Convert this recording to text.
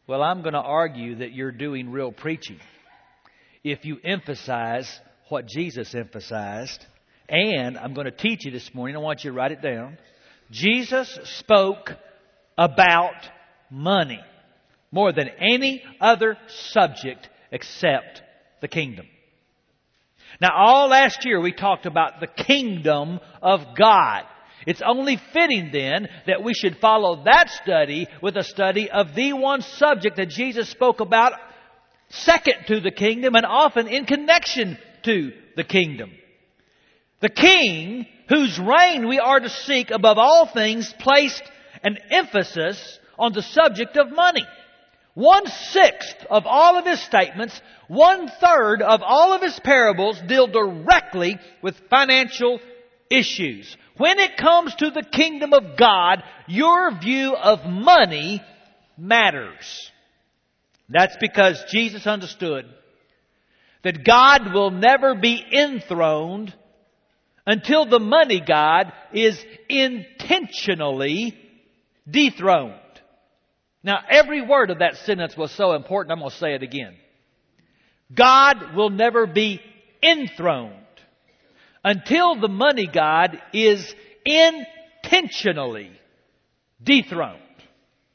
Well, I'm going to argue that you're doing real preaching if you emphasize what Jesus emphasized. And I'm going to teach you this morning. I want you to write it down. Jesus spoke about money more than any other subject except the kingdom. Now, all last year we talked about the kingdom of God. It's only fitting then that we should follow that study with a study of the one subject that Jesus spoke about second to the kingdom and often in connection to the kingdom. The King, whose reign we are to seek above all things, placed an emphasis on the subject of money. 1/6 of all of His statements, 1/3 of all of His parables deal directly with financial issues. When it comes to the kingdom of God, your view of money matters. That's because Jesus understood that God will never be enthroned until the money god is intentionally dethroned. Now, every word of that sentence was so important, I'm going to say it again. God will never be enthroned until the money god is intentionally dethroned.